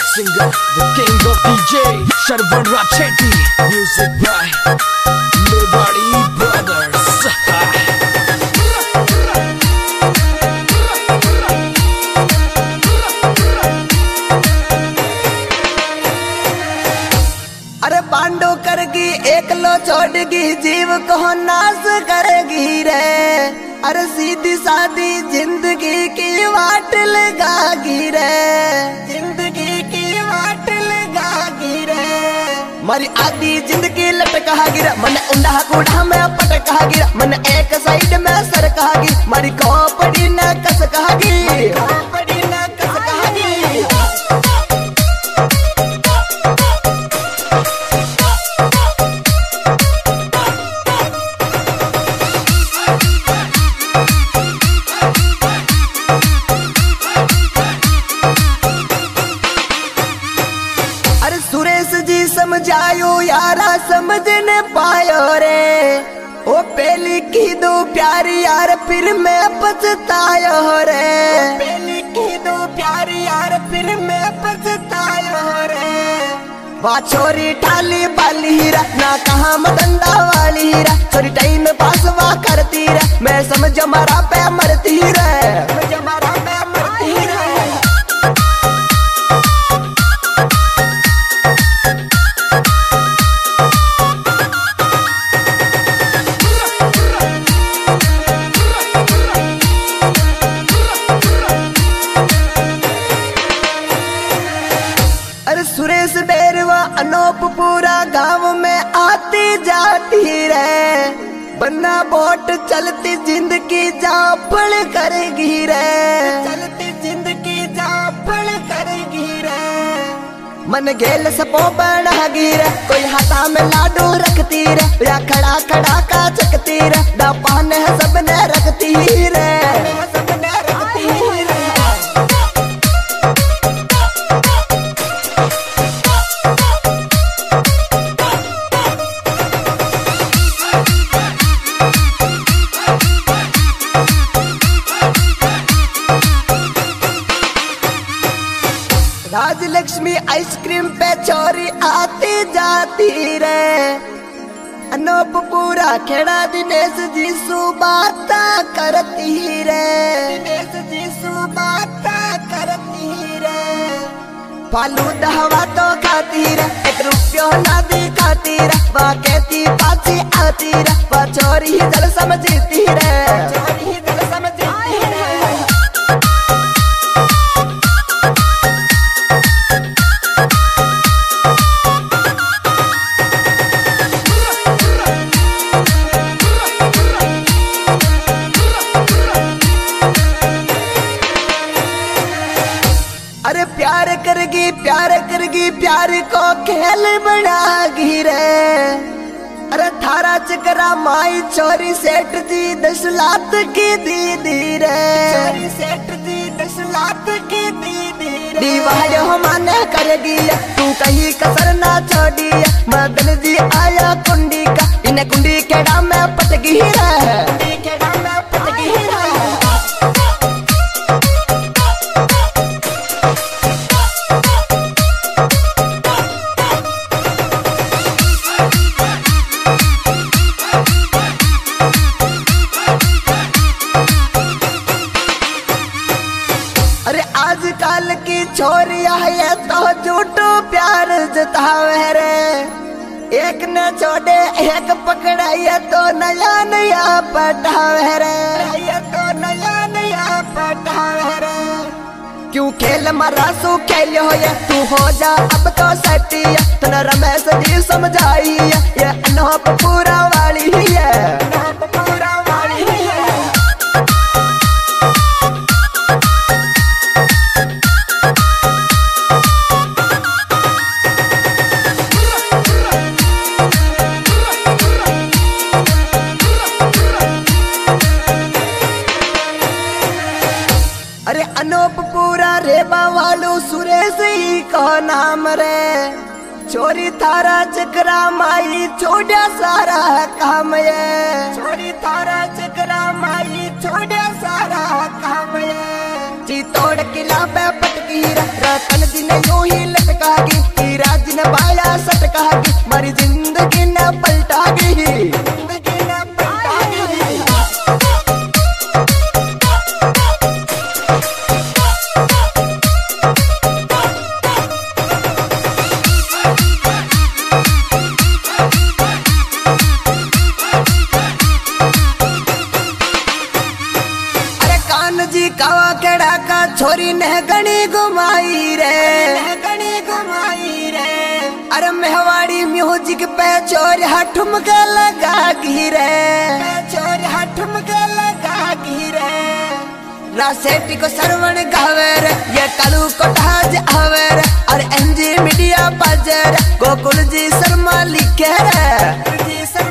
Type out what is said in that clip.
singer, the king of DJ, Sharvan Rachetti. Music by Mewari Brothers. अरे बांडो करगी एकलो छोड़गी जीव को नाश करेगी रे। अरे सीधी सादी जिंदगी की वाट लगागी रे, जिंदगी की वाट लगागी रे। मारी आधी जिंदगी लटकागी रे, मन उंडा कूड़ा में पटकागी रे। मन एक साइड में सरकागी, मारी खोपड़ी न कसकागी, खोपड़ी न कसकागी। सुरेश जी समझायो यारा समझ न पायो रे। ओ पहली की दो प्यारी यार फिर मैं पछतायो रे। पहली की दो प्यारी यार फिर मैं पछतायो रे। वाह छोरी ठाली बाली हीरा ना कहा मदंदा वाली हीरा। छोरी टाइम पास वा करती रे, मैं समझ मारा पे मरती रे, समझ मारा पे मरती रे। सुरेश बेरवा अनोप पूरा गांव में आती जाती रे। बन्ना बोट चलती जिंदगी जाफड़ करेगी रे, चलती जिंदगी जाफड़ करेगी रे। मन गेल सपो बनागी रे, कोई हाथा में लाडू रखती रे, या खड़ा खड़ा का चकती रे। दापान है सबने रखती रे, सबने रखती रे। राजलक्ष्मी आइसक्रीम पे छोरी आती जाती रे। अनोप पूरा खेड़ा दिनेश जी सु बाता करती रे, दिनेश जी सु बाता करती रे। फालूदा हवा तो खाती रे, 1 रुपया ना दिखाती रे। वह कहती पाछी आती रे, वह छोरी ही जल समझती रे, छोरी ही जल समझती रे। अरे प्यार करगी प्यार को खेल बनागी रे। अरे थारा चकरा माई छोरी सेठ जी 10 लाख की दीदी रे, छोरी सेठ जी 10 लाख की दीदी रे। दीवार माने करेगी तू कहीं कसर ना छोड़ी। मदन जी आया कुंडी का, इन कुंडी केड़ा में पटगी रे, कुंडी केड़ा में पटगी रे। अरे आजकल की छोरिया है तो झूठो प्यार जतावे रे। एक न छोड़े एक पकड़ाया तो नया नया पटावे रे, ये तो नया नया पटावे रे। क्यों खेल मरासू खेल हो या तू हो जा अब तो सटिया। तना रमेश जी समझाई ये अनोप पूरा वाली है, अनोप पूरा वाली है। अरे अनोप पूरा रेबा वालो सुरेश ही को नाम रे। छोरी थारा चकरा माई छोड़ा सारा काम ये, छोरी थारा चकरा माई छोड़ा सारा काम ये। जी तोड़ किला पे पटकी रतन दिन यूं ही छोरी ने गणी घुमाई रे, गणी घुमाई रे। अरे मेहवाड़ी म्यूजिक पे छोरी ठुमके लगा गिरे, छोरी ठुमके लगा गिरे। रासेटी को सरवण गावेर, ये कालू को ढाज आवेर, और एनजी मीडिया बाजर गोकुल जी शर्मा लिखे रे।